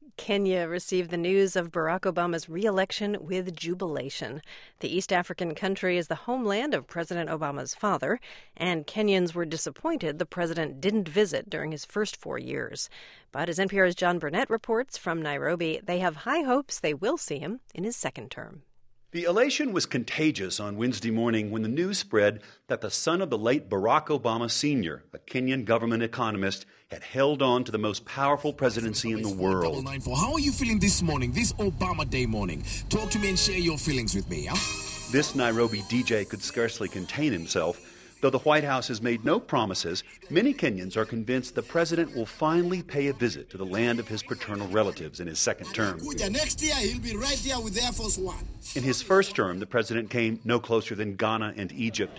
Kenya received the news of Barack Obama's re-election with jubilation. The East African country is the homeland of President Obama's father, and Kenyans were disappointed the president didn't visit during his first 4 years. But as NPR's John Burnett reports from Nairobi, they have high hopes they will see him in his second term. The elation was contagious on Wednesday morning when the news spread that the son of the late Barack Obama Sr., a Kenyan government economist, had held on to the most powerful presidency in the world. How are you feeling this morning, this Obama Day morning? Talk to me and share your feelings with me. This Nairobi DJ could scarcely contain himself. Though the White House has made no promises, many Kenyans are convinced the president will finally pay a visit to the land of his paternal relatives in his second term. Next year, he'll be right there with Air Force One. In his first term, the president came no closer than Ghana and Egypt.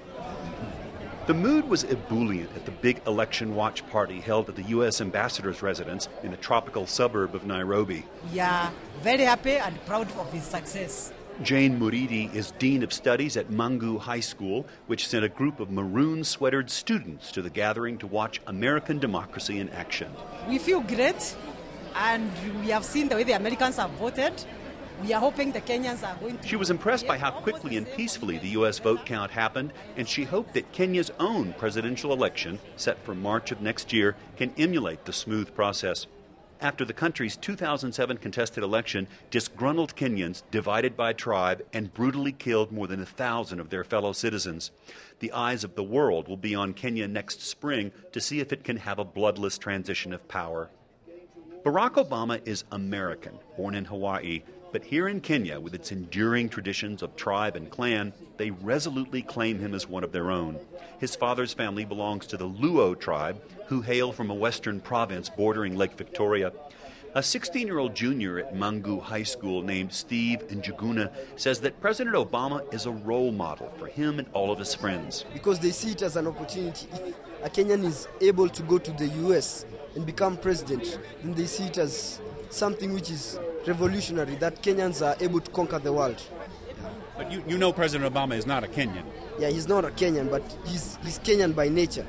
The mood was ebullient at the big election watch party held at the U.S. ambassador's residence in the tropical suburb of Nairobi. We are very happy and proud of his success. Jane Muridi is Dean of Studies at Mangu High School, which sent a group of maroon-sweatered students to the gathering to watch American democracy in action. We feel great, and we have seen the way the Americans have voted. We are hoping the Kenyans are going to... She was impressed by how quickly and peacefully the U.S. vote count happened, and she hoped that Kenya's own presidential election, set for March of next year, can emulate the smooth process. After the country's 2007 contested election, disgruntled Kenyans, divided by tribe, and brutally killed more than 1,000 of their fellow citizens. The eyes of the world will be on Kenya next spring to see if it can have a bloodless transition of power. Barack Obama is American, born in Hawaii, but here in Kenya, with its enduring traditions of tribe and clan, they resolutely claim him as one of their own. His father's family belongs to the Luo tribe, who hail from a western province bordering Lake Victoria. A 16-year-old junior at Mangu High School named Steve Njuguna says that President Obama is a role model for him and all of his friends. Because they see it as an opportunity. If a Kenyan is able to go to the U.S. and become president, then they see it as something which is revolutionary, that Kenyans are able to conquer the world. But you know President Obama is not a Kenyan. Yeah, he's not a Kenyan, but he's Kenyan by nature.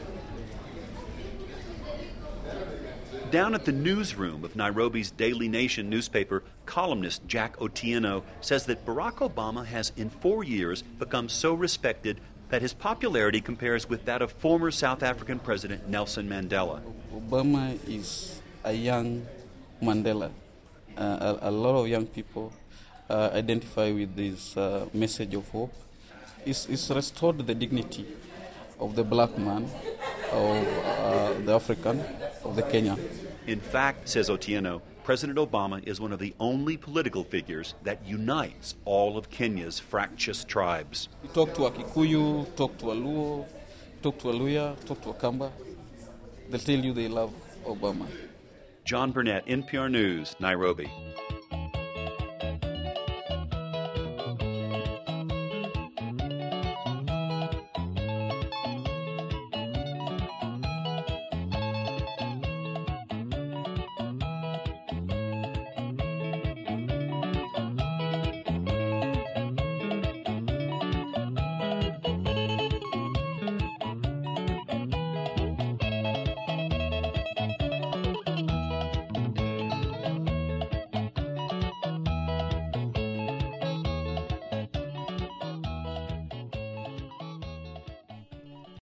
Down at the newsroom of Nairobi's Daily Nation newspaper, columnist Jack Otieno says that Barack Obama has in 4 years become so respected that his popularity compares with that of former South African President Nelson Mandela. Obama is a young Mandela. A lot of young people identify with this message of hope. It's restored the dignity of the black man, of the African, of the Kenyan. In fact, says Otieno, President Obama is one of the only political figures that unites all of Kenya's fractious tribes. You talk to a Kikuyu, talk to a Luo, talk to a Luya, talk to a Kamba, they'll tell you they love Obama. John Burnett, NPR News, Nairobi.